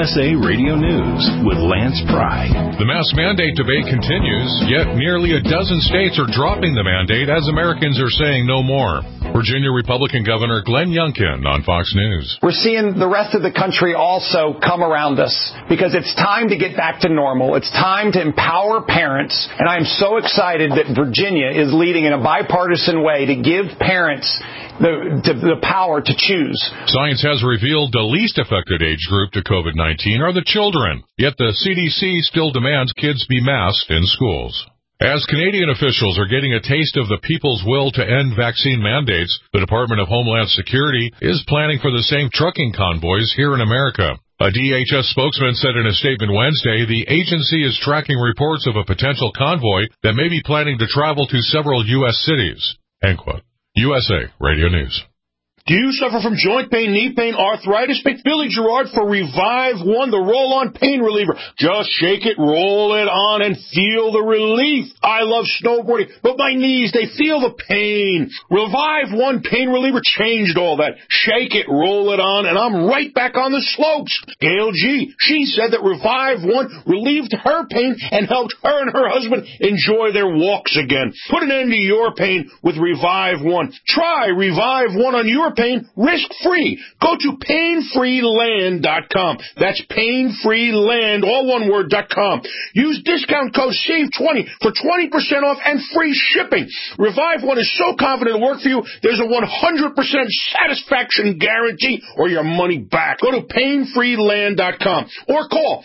USA Radio News with Lance Pry. The mask mandate debate continues, yet nearly a dozen states are dropping the mandate as Americans are saying no more. Virginia Republican Governor Glenn Youngkin on Fox News. We're seeing the rest of the country also come around us because it's time to get back to normal. It's time to empower parents, and I'm so excited that Virginia is leading in a bipartisan way to give parents the power to choose. Science has revealed the least affected age group to COVID-19 are the children, yet the CDC still demands kids be masked in schools. As Canadian officials are getting a taste of the people's will to end vaccine mandates, the Department of Homeland Security is planning for the same trucking convoys here in America. A DHS spokesman said in a statement Wednesday the agency is tracking reports of a potential convoy that may be planning to travel to several U.S. cities. End quote. USA Radio News. Do you suffer from joint pain, knee pain, arthritis? Pick Billy Gerard for Revive One, the roll-on pain reliever. Just shake it, roll it on, and feel the relief. I love snowboarding, but my knees, they feel the pain. Revive One pain reliever changed all that. Shake it, roll it on, and I'm right back on the slopes. Gail G., she said that Revive One relieved her pain and helped her and her husband enjoy their walks again. Put an end to your pain with Revive One. Try Revive One on your pain risk-free. Go to painfreeland.com. That's painfreeland, all one word, .com. Use discount code SAVE20 for 20% off and free shipping. Revive One is so confident it'll work for you, there's a 100% satisfaction guarantee or your money back. Go to painfreeland.com or call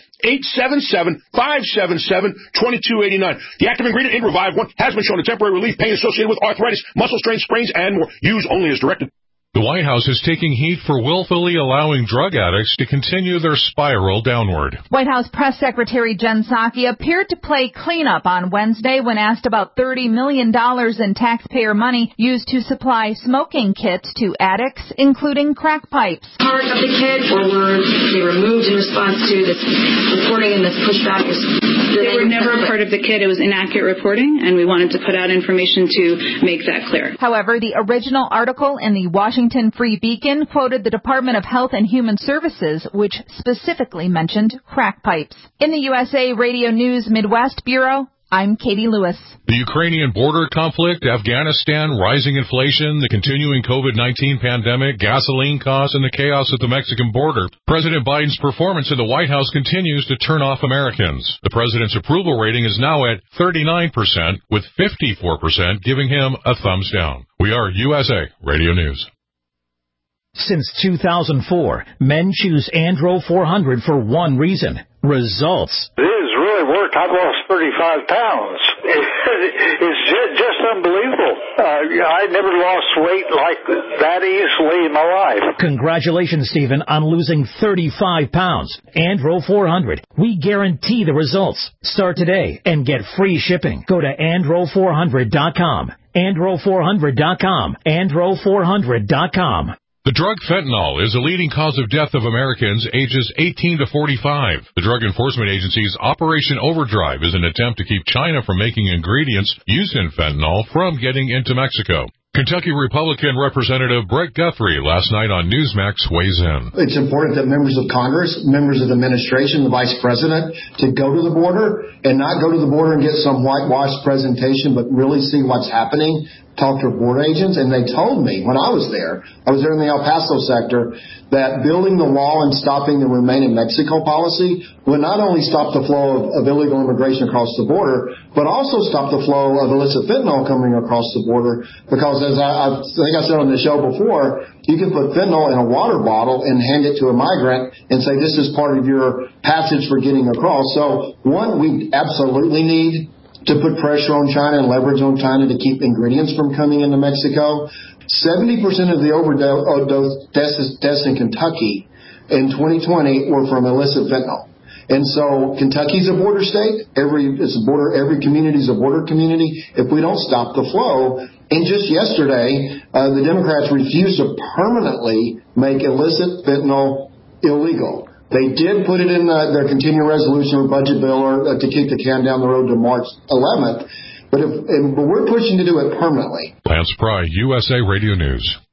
877-577-2289. The active ingredient in Revive One has been shown to temporary relief pain associated with arthritis, muscle strains, sprains, and more. Use only as directed. The White House is taking heat for willfully allowing drug addicts to continue their spiral downward. White House Press Secretary Jen Psaki appeared to play cleanup on Wednesday when asked about $30 million in taxpayer money used to supply smoking kits to addicts, including crack pipes. Part of the kit, or were they removed in response to this reporting and this pushback? They were never part of the kit. It was inaccurate reporting, and we wanted to put out information to make that clear. However, the original article in the Washington Free Beacon quoted the Department of Health and Human Services, which specifically mentioned crack pipes. In the USA Radio News Midwest Bureau, I'm Katie Lewis. The Ukrainian border conflict, Afghanistan, rising inflation, the continuing COVID-19 pandemic, gasoline costs, and the chaos at the Mexican border. President Biden's performance in the White House continues to turn off Americans. The president's approval rating is now at 39%, with 54% giving him a thumbs down. We are USA Radio News. Since 2004, men choose Andro 400 for one reason: results. It has really worked. I've lost 35 pounds. It's just unbelievable. I never lost weight like that easily in my life. Congratulations, Stephen, on losing 35 pounds. Andro 400. We guarantee the results. Start today and get free shipping. Go to andro400.com. andro400.com. andro400.com. The drug fentanyl is a leading cause of death of Americans ages 18 to 45. The Drug Enforcement Agency's Operation Overdrive is an attempt to keep China from making ingredients used in fentanyl from getting into Mexico. Kentucky Republican Representative Brett Guthrie last night on Newsmax weighs in. It's important that members of Congress, members of the administration, the vice president, to go to the border and not go to the border and get some whitewashed presentation, but really see what's happening, talk to border agents. And they told me when I was there in the El Paso sector, that building the wall and stopping the Remain in Mexico policy would not only stop the flow of illegal immigration across the border, but also stop the flow of illicit fentanyl coming across the border. Because as I think I said on the show before, you can put fentanyl in a water bottle and hand it to a migrant and say this is part of your passage for getting across. So one, we absolutely need to put pressure on China and leverage on China to keep ingredients from coming into Mexico. 70% of the overdose deaths in Kentucky in 2020 were from illicit fentanyl. And so Kentucky's a border state. Every community is a border community. If we don't stop the flow, and just yesterday, the Democrats refused to permanently make illicit fentanyl illegal. They did put it in their continuing resolution or budget bill to kick the can down the road to March 11th. But we're pushing to do it permanently. Lance Pry, USA Radio News.